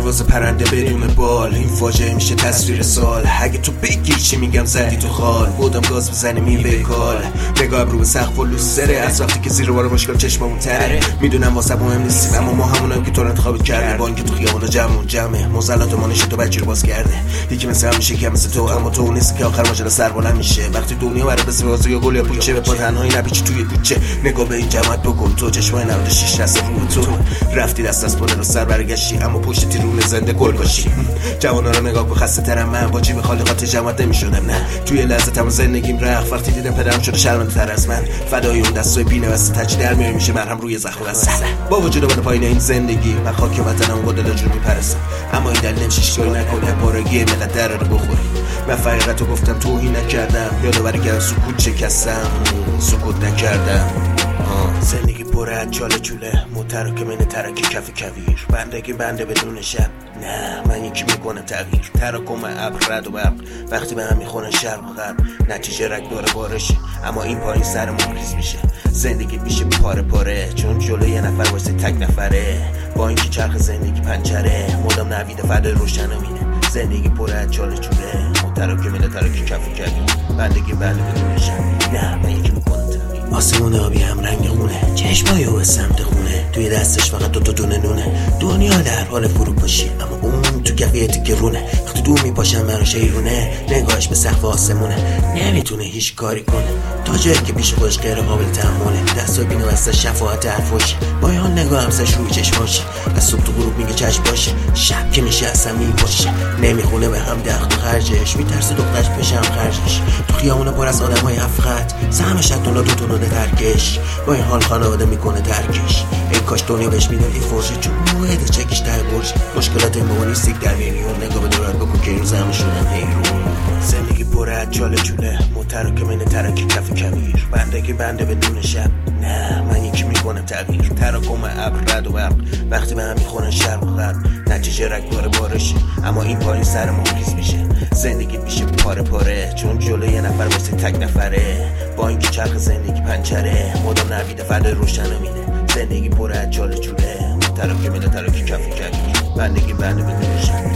پرواز پرنده بدون بال، این فاجعه میشه تصویر سال. اگه تو بگیر چی میگم زدی تو خال، بودم گاز بزنی میوه کال. نگاه رو به سقف و لوسره، از وقتی که زیر بار مشکل چشممون تره. میدونم واسه مهم نیستیم اما ما همونم که تو رو انتخابت کرده. با اینکه تو خیابونا جمعمون جمعه، مزلات ما نشه تو بچه رو باز کرده. یکی مثل همیشه که مثل تو، اما تو نیست که آخر ماجرا سر بلند میشه. وقتی دنیا برات بس واسه یا گل یا پوچه، به پا تنهایی نپیچ توی کوچه. نگاه به این جماعت بکن تو، چشمای 96 دست رو تو رفتی دست از پدر رو سر برگشتی، اما پشت تیرون زنده گل کاشی. جوانا رو نگاه کن خسته ترم من، با جیب خالی قاطی جماعت نمیشدم. نه توی لحظه تمام زندگیم رفت وقتی دیدم پدرم شده شرمنده تر از من. فدای اون دستای بی‌نوسته تچ در میای میشه مرهم روی زخم بسته. با وجود من پایین این زندگی من خاک وطنم با دل جون میپرستم، اما این دلیل نمیشه کاری نکنی پارگی ملت در رو بخوری. من فقیرتو گفتم توهین نکردم، یادآوری کردم سکوت شکستم، سکوت نکردم. زندگی پر از چاله چوله، متراکمین ترکی کف کویر. بندگی بنده بدون شب، نه من یکی میکنم تغییر. تراکم ابر رد و برق وقتی به هم میخونن شرق و غرب، نتیجه رگدار بارشه اما این پایین سرمون ریز میشه. زندگی میشه پاره پاره چون جلوی یه نفر واسه تک نفره. با اینکه چرخ زندگی پنچره، مدام نوید فدای روشنامینه. زندگی پر از چاله چوله، متراکمین ترکی کف کویر. بندگی بنده بدون شب، نه من یکی میکنم تغییر. آسمون آبی هم رنگ خونه، چشمای او سمت خونه، توی دستش فقط دو دونه نونه. دنیا در حال فروپاشی اما اون تو کفیتی که رونه. وقتی دو میپاشم براش ایرونه، نگاهش به سقف آسمونه. نمیتونه هیچ کاری کنه تا جایی که پیش خودش غیر قابل تحمله. دستای بی‌نوسته شفاعت حرفاش، با این حال نگاه همسش روی چشماش. از صبح تو غروب میگه چشم باشه، شب که میشه اصلا میپاشه. نمیخونه به هم دخت و خرجش، میترسه دخترش بشم خرجش. تو خیابون پر از آدمای افخت، سهمش دو تا ترکش. با این حال خانواده میکنه ترکش. ای کاش دنیا بهش میداد این فرشه، چون موعد چکش در برج. مشکلات این بابا نیستیک در میلیون، نگاه به دورت بکن که این روز همه شدن حیرون. زندگی پر از چاله چوله، متراکمین ترکی کف کویر. بندگی بنده بدون شب، نه من یکی میکنم تغییر. تراکم ابر رد و برق وقتی به هم میخونن شرق و غرب، نتیجه رگدار بارشه اما این پایین سرمون ریز میشه. زندگی میشه پاره پاره چون جلوی یه نفر واسه تک نفره. با اینکه چرخ زندگی پنچره، مدام نوید فدای روشنامینه. زندگی پر از چاله چوله، متراکمین ترکی کف کویر. بندگی بنده بدون شب.